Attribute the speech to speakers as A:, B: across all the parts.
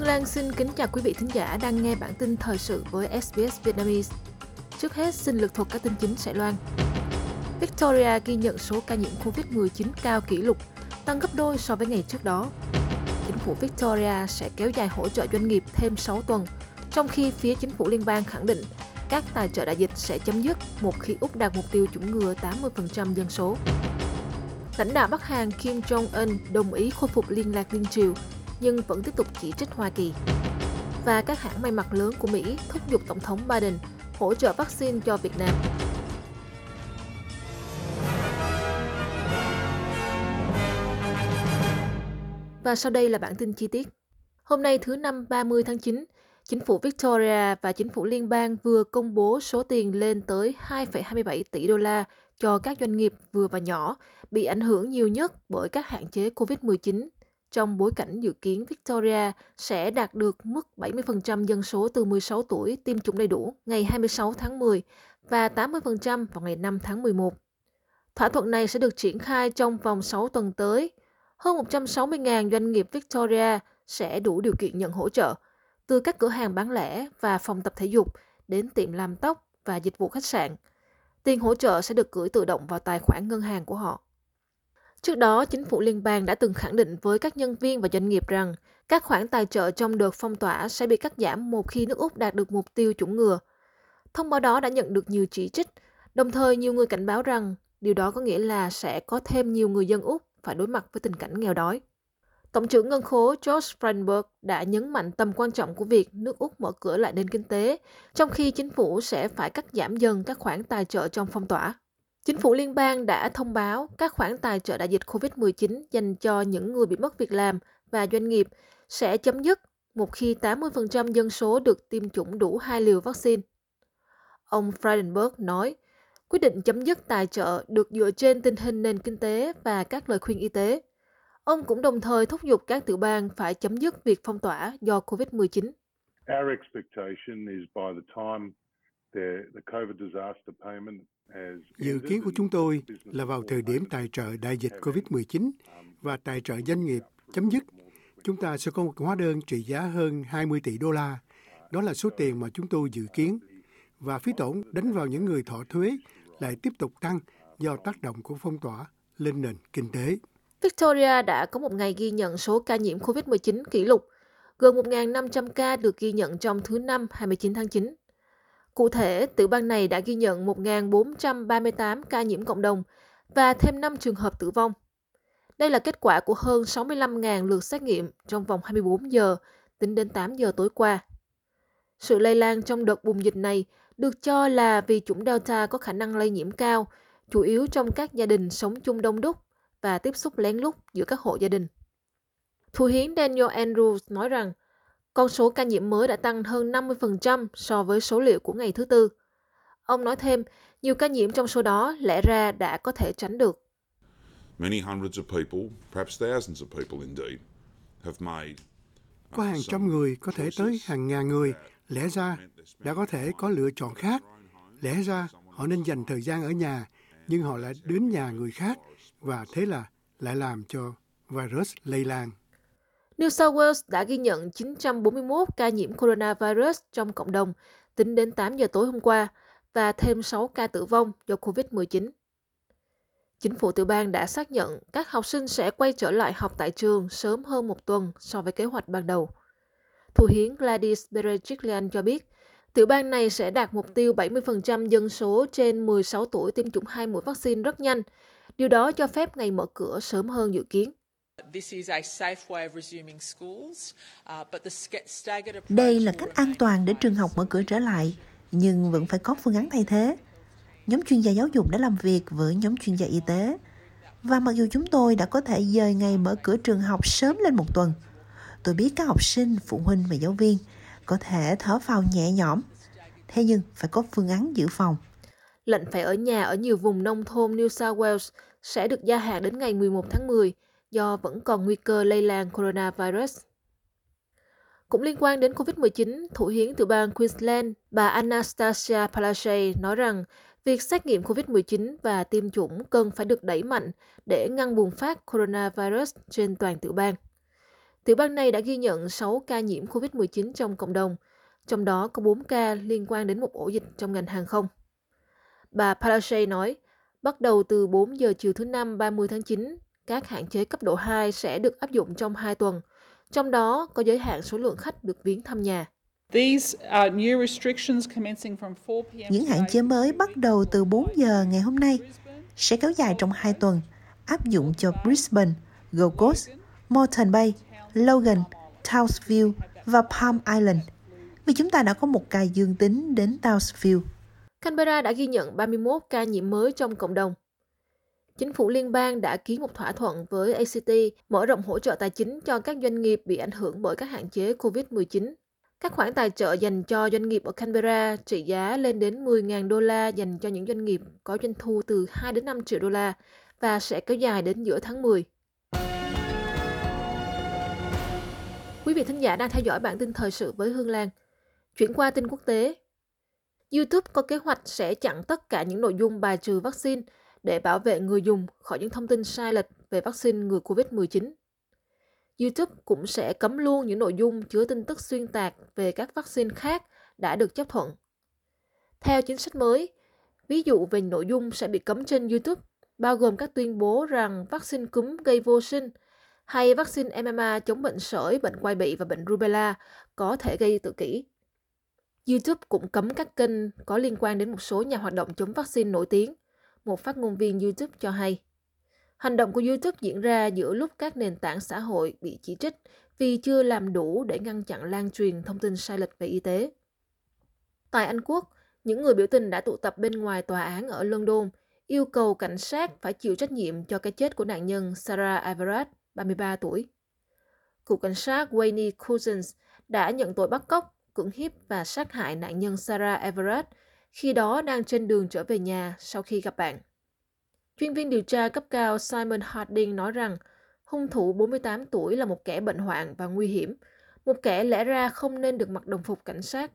A: Lan xin kính chào quý vị thính giả đang nghe bản tin thời sự với SBS Vietnamese. Trước hết, xin lược thuật các tin chính Sài Loan. Victoria ghi nhận số ca nhiễm COVID-19 cao kỷ lục, tăng gấp đôi so với ngày trước đó. Chính phủ Victoria sẽ kéo dài hỗ trợ doanh nghiệp thêm 6 tuần, trong khi phía chính phủ liên bang khẳng định các tài trợ đại dịch sẽ chấm dứt một khi Úc đạt mục tiêu chủng ngừa 80% dân số. Lãnh đạo Bắc Hàn Kim Jong-un đồng ý khôi phục liên lạc liên triều, nhưng vẫn tiếp tục chỉ trích Hoa Kỳ. Và các hãng may mặc lớn của Mỹ thúc giục Tổng thống Biden hỗ trợ vaccine cho Việt Nam. Và sau đây là bản tin chi tiết. Hôm nay thứ Năm 30 tháng 9, chính phủ Victoria và chính phủ liên bang vừa công bố số tiền lên tới 2,27 tỷ đô la cho các doanh nghiệp vừa và nhỏ bị ảnh hưởng nhiều nhất bởi các hạn chế COVID-19, trong bối cảnh dự kiến Victoria sẽ đạt được mức 70% dân số từ 16 tuổi tiêm chủng đầy đủ ngày 26 tháng 10 và 80% vào ngày 5 tháng 11. Thỏa thuận này sẽ được triển khai trong vòng 6 tuần tới. Hơn 160.000 doanh nghiệp Victoria sẽ đủ điều kiện nhận hỗ trợ, từ các cửa hàng bán lẻ và phòng tập thể dục đến tiệm làm tóc và dịch vụ khách sạn. Tiền hỗ trợ sẽ được gửi tự động vào tài khoản ngân hàng của họ. Trước đó, chính phủ liên bang đã từng khẳng định với các nhân viên và doanh nghiệp rằng các khoản tài trợ trong đợt phong tỏa sẽ bị cắt giảm một khi nước Úc đạt được mục tiêu chủng ngừa. Thông báo đó đã nhận được nhiều chỉ trích, đồng thời nhiều người cảnh báo rằng điều đó có nghĩa là sẽ có thêm nhiều người dân Úc phải đối mặt với tình cảnh nghèo đói. Tổng trưởng ngân khố George Frydenberg đã nhấn mạnh tầm quan trọng của việc nước Úc mở cửa lại nền kinh tế, trong khi chính phủ sẽ phải cắt giảm dần các khoản tài trợ trong phong tỏa. Chính phủ liên bang đã thông báo các khoản tài trợ đại dịch COVID-19 dành cho những người bị mất việc làm và doanh nghiệp sẽ chấm dứt một khi 80% dân số được tiêm chủng đủ 2 liều vaccine. Ông Frydenberg nói, quyết định chấm dứt tài trợ được dựa trên tình hình nền kinh tế và các lời khuyên y tế. Ông cũng đồng thời thúc giục các tiểu bang phải chấm dứt việc phong tỏa do COVID-19.
B: Dự kiến của chúng tôi là vào thời điểm tài trợ đại dịch COVID-19 và tài trợ doanh nghiệp chấm dứt, chúng ta sẽ có một hóa đơn trị giá hơn 20 tỷ đô la. Đó là số tiền mà chúng tôi dự kiến. Và phí tổn đánh vào những người thọ thuế lại tiếp tục tăng do tác động của phong tỏa lên nền kinh tế.
A: Victoria đã có một ngày ghi nhận số ca nhiễm COVID-19 kỷ lục, gần 1.500 ca được ghi nhận trong thứ Năm 29 tháng 9. Cụ thể, tiểu bang này đã ghi nhận 1.438 ca nhiễm cộng đồng và thêm 5 trường hợp tử vong. Đây là kết quả của hơn 65.000 lượt xét nghiệm trong vòng 24 giờ, tính đến 8 giờ tối qua. Sự lây lan trong đợt bùng dịch này được cho là vì chủng Delta có khả năng lây nhiễm cao, chủ yếu trong các gia đình sống chung đông đúc và tiếp xúc lén lút giữa các hộ gia đình. Thủ hiến Daniel Andrews nói rằng con số ca nhiễm mới đã tăng hơn 50% so với số liệu của ngày thứ Tư. Ông nói thêm, nhiều ca nhiễm trong số đó lẽ ra đã có thể tránh được.
B: Có hàng trăm người, có thể tới hàng ngàn người, lẽ ra đã có thể có lựa chọn khác. Lẽ ra họ nên dành thời gian ở nhà, nhưng họ lại đến nhà người khác và thế là lại làm cho virus lây lan.
A: New South Wales đã ghi nhận 941 ca nhiễm coronavirus trong cộng đồng tính đến 8 giờ tối hôm qua và thêm 6 ca tử vong do COVID-19. Chính phủ tiểu bang đã xác nhận các học sinh sẽ quay trở lại học tại trường sớm hơn một tuần so với kế hoạch ban đầu. Thủ hiến Gladys Berejiklian cho biết, tiểu bang này sẽ đạt mục tiêu 70% dân số trên 16 tuổi tiêm chủng 2 mũi vaccine rất nhanh. Điều đó cho phép ngày mở cửa sớm hơn dự kiến.
C: Đây là cách an toàn để trường học mở cửa trở lại, nhưng vẫn phải có phương án thay thế. Nhóm chuyên gia giáo dục đã làm việc với nhóm chuyên gia y tế. Và mặc dù chúng tôi đã có thể dời ngày mở cửa trường học sớm lên một tuần, tôi biết các học sinh, phụ huynh và giáo viên có thể thở phào nhẹ nhõm. Thế nhưng phải có phương án dự phòng.
A: Lệnh phải ở nhà ở nhiều vùng nông thôn New South Wales sẽ được gia hạn đến ngày 11 tháng 10 do vẫn còn nguy cơ lây lan coronavirus. Cũng liên quan đến COVID-19, thủ hiến tiểu bang Queensland, bà Anastasia Palaszczuk nói rằng việc xét nghiệm COVID-19 và tiêm chủng cần phải được đẩy mạnh để ngăn bùng phát coronavirus trên toàn tiểu bang. Tiểu bang này đã ghi nhận 6 ca nhiễm COVID-19 trong cộng đồng, trong đó có 4 ca liên quan đến một ổ dịch trong ngành hàng không. Bà Palaszczuk nói, bắt đầu từ 4 giờ chiều thứ Năm 30 tháng 9, các hạn chế cấp độ 2 sẽ được áp dụng trong 2 tuần, trong đó có giới hạn số lượng khách được viếng thăm nhà.
C: Những hạn chế mới bắt đầu từ 4 giờ ngày hôm nay sẽ kéo dài trong 2 tuần, áp dụng cho Brisbane, Gold Coast, Moreton Bay, Logan, Townsville và Palm Island, vì chúng ta đã có một ca dương tính đến Townsville.
A: Canberra đã ghi nhận 31 ca nhiễm mới trong cộng đồng. Chính phủ liên bang đã ký một thỏa thuận với ACT mở rộng hỗ trợ tài chính cho các doanh nghiệp bị ảnh hưởng bởi các hạn chế COVID-19. Các khoản tài trợ dành cho doanh nghiệp ở Canberra trị giá lên đến 10.000 đô la dành cho những doanh nghiệp có doanh thu từ 2 đến 5 triệu đô la và sẽ kéo dài đến giữa tháng 10. Quý vị thính giả đang theo dõi bản tin thời sự với Hương Lan. Chuyển qua tin quốc tế. YouTube có kế hoạch sẽ chặn tất cả những nội dung bài trừ vaccine để bảo vệ người dùng khỏi những thông tin sai lệch về vaccine ngừa COVID-19. YouTube cũng sẽ cấm luôn những nội dung chứa tin tức xuyên tạc về các vaccine khác đã được chấp thuận. Theo chính sách mới, ví dụ về nội dung sẽ bị cấm trên YouTube, bao gồm các tuyên bố rằng vaccine cúm gây vô sinh hay vaccine MMA chống bệnh sởi, bệnh quai bị và bệnh rubella có thể gây tự kỷ. YouTube cũng cấm các kênh có liên quan đến một số nhà hoạt động chống vaccine nổi tiếng, một phát ngôn viên YouTube cho hay. Hành động của YouTube diễn ra giữa lúc các nền tảng xã hội bị chỉ trích vì chưa làm đủ để ngăn chặn lan truyền thông tin sai lệch về y tế. Tại Anh Quốc, những người biểu tình đã tụ tập bên ngoài tòa án ở London, yêu cầu cảnh sát phải chịu trách nhiệm cho cái chết của nạn nhân Sarah Everard, 33 tuổi. Cựu cảnh sát Wayne Couzens đã nhận tội bắt cóc, cưỡng hiếp và sát hại nạn nhân Sarah Everard khi đó đang trên đường trở về nhà sau khi gặp bạn. Chuyên viên điều tra cấp cao Simon Harding nói rằng hung thủ 48 tuổi là một kẻ bệnh hoạn và nguy hiểm, một kẻ lẽ ra không nên được mặc đồng phục cảnh sát.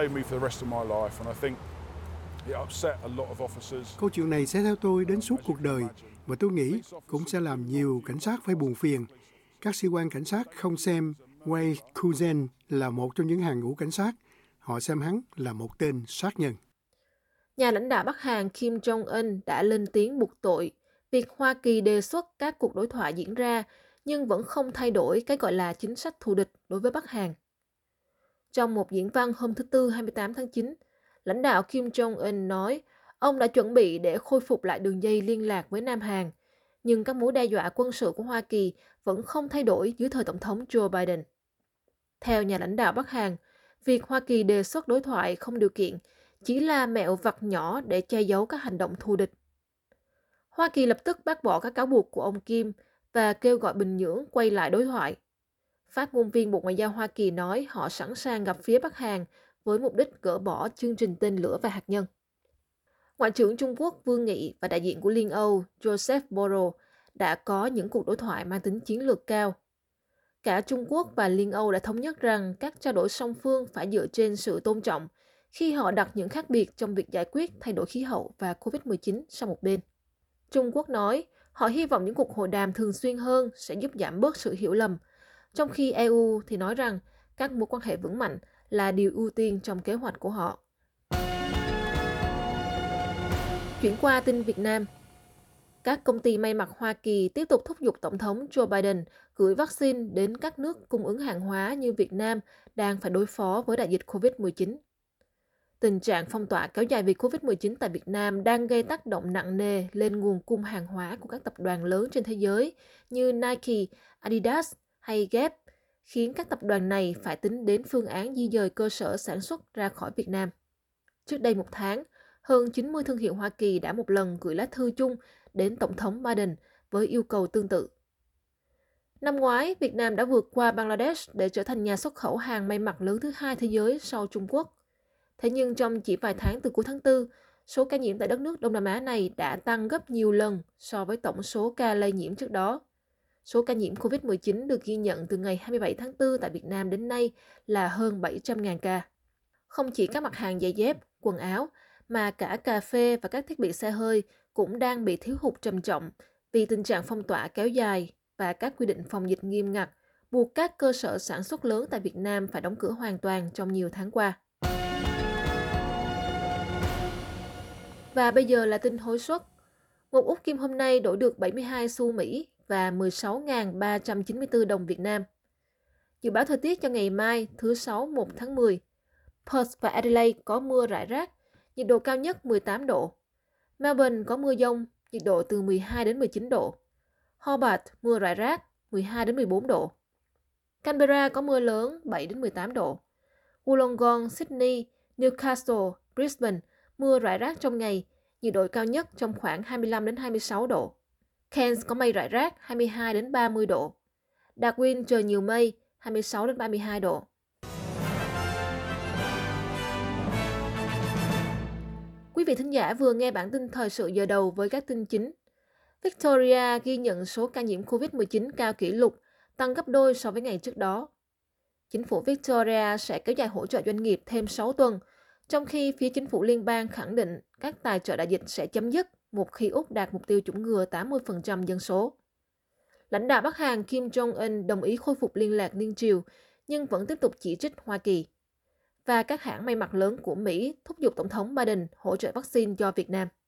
B: Câu chuyện này sẽ theo tôi đến suốt cuộc đời, và tôi nghĩ cũng sẽ làm nhiều cảnh sát phải buồn phiền. Các sĩ quan cảnh sát không xem Wayne Couzens là một trong những hàng ngũ cảnh sát, họ xem hắn là một tên sát nhân.
A: Nhà lãnh đạo Bắc Hàn Kim Jong-un đã lên tiếng buộc tội việc Hoa Kỳ đề xuất các cuộc đối thoại diễn ra nhưng vẫn không thay đổi cái gọi là chính sách thù địch đối với Bắc Hàn. Trong một diễn văn hôm thứ Tư 28 tháng 9, lãnh đạo Kim Jong-un nói ông đã chuẩn bị để khôi phục lại đường dây liên lạc với Nam Hàn, nhưng các mối đe dọa quân sự của Hoa Kỳ vẫn không thay đổi dưới thời Tổng thống Joe Biden. Theo nhà lãnh đạo Bắc Hàn, việc Hoa Kỳ đề xuất đối thoại không điều kiện chỉ là mẹo vặt nhỏ để che giấu các hành động thù địch. Hoa Kỳ lập tức bác bỏ các cáo buộc của ông Kim và kêu gọi Bình Nhưỡng quay lại đối thoại. Phát ngôn viên Bộ Ngoại giao Hoa Kỳ nói họ sẵn sàng gặp phía Bắc Hàn với mục đích gỡ bỏ chương trình tên lửa và hạt nhân. Ngoại trưởng Trung Quốc Vương Nghị và đại diện của Liên Âu Joseph Borrell đã có những cuộc đối thoại mang tính chiến lược cao. Cả Trung Quốc và Liên Âu đã thống nhất rằng các trao đổi song phương phải dựa trên sự tôn trọng khi họ đặt những khác biệt trong việc giải quyết thay đổi khí hậu và COVID-19 sang một bên. Trung Quốc nói họ hy vọng những cuộc hội đàm thường xuyên hơn sẽ giúp giảm bớt sự hiểu lầm, trong khi EU thì nói rằng các mối quan hệ vững mạnh là điều ưu tiên trong kế hoạch của họ. Chuyển qua tin Việt Nam. Các công ty may mặc Hoa Kỳ tiếp tục thúc giục Tổng thống Joe Biden gửi vaccine đến các nước cung ứng hàng hóa như Việt Nam đang phải đối phó với đại dịch COVID-19. Tình trạng phong tỏa kéo dài vì COVID-19 tại Việt Nam đang gây tác động nặng nề lên nguồn cung hàng hóa của các tập đoàn lớn trên thế giới như Nike, Adidas hay Gap, khiến các tập đoàn này phải tính đến phương án di dời cơ sở sản xuất ra khỏi Việt Nam. Trước đây một tháng, hơn 90 thương hiệu Hoa Kỳ đã một lần gửi lá thư chung đến Tổng thống Biden với yêu cầu tương tự. Năm ngoái, Việt Nam đã vượt qua Bangladesh để trở thành nhà xuất khẩu hàng may mặc lớn thứ hai thế giới sau Trung Quốc. Thế nhưng trong chỉ vài tháng từ cuối tháng 4, số ca nhiễm tại đất nước Đông Nam Á này đã tăng gấp nhiều lần so với tổng số ca lây nhiễm trước đó. Số ca nhiễm COVID-19 được ghi nhận từ ngày 27 tháng 4 tại Việt Nam đến nay là hơn 700.000 ca. Không chỉ các mặt hàng giày dép, quần áo, mà cả cà phê và các thiết bị xe hơi cũng đang bị thiếu hụt trầm trọng vì tình trạng phong tỏa kéo dài và các quy định phòng dịch nghiêm ngặt buộc các cơ sở sản xuất lớn tại Việt Nam phải đóng cửa hoàn toàn trong nhiều tháng qua. Và bây giờ là tin hối suất. Một út kim hôm nay đổi được 72 xu Mỹ và 16.394 đồng Việt Nam. Dự báo thời tiết cho ngày mai, thứ Sáu 1 tháng 10. Perth và Adelaide có mưa rải rác, nhiệt độ cao nhất 18 độ. Melbourne có mưa dông, nhiệt độ từ 12 đến 19 độ. Hobart mưa rải rác, 12 đến 14 độ. Canberra có mưa lớn, 7 đến 18 độ. Wollongong, Sydney, Newcastle, Brisbane mưa rải rác trong ngày, nhiệt độ cao nhất trong khoảng 25 đến 26 độ. Cairns có mây rải rác, 22 đến 30 độ. Darwin trời nhiều mây, 26 đến 32 độ. Quý vị thính giả vừa nghe bản tin thời sự giờ đầu với các tin chính. Victoria ghi nhận số ca nhiễm COVID-19 cao kỷ lục, tăng gấp đôi so với ngày trước đó. Chính phủ Victoria sẽ kéo dài hỗ trợ doanh nghiệp thêm 6 tuần, trong khi phía chính phủ liên bang khẳng định các tài trợ đại dịch sẽ chấm dứt một khi Úc đạt mục tiêu chủng ngừa 80% dân số. Lãnh đạo Bắc Hàn Kim Jong-un đồng ý khôi phục liên lạc liên triều, nhưng vẫn tiếp tục chỉ trích Hoa Kỳ. Và các hãng may mặc lớn của Mỹ thúc giục Tổng thống Biden hỗ trợ vaccine cho Việt Nam.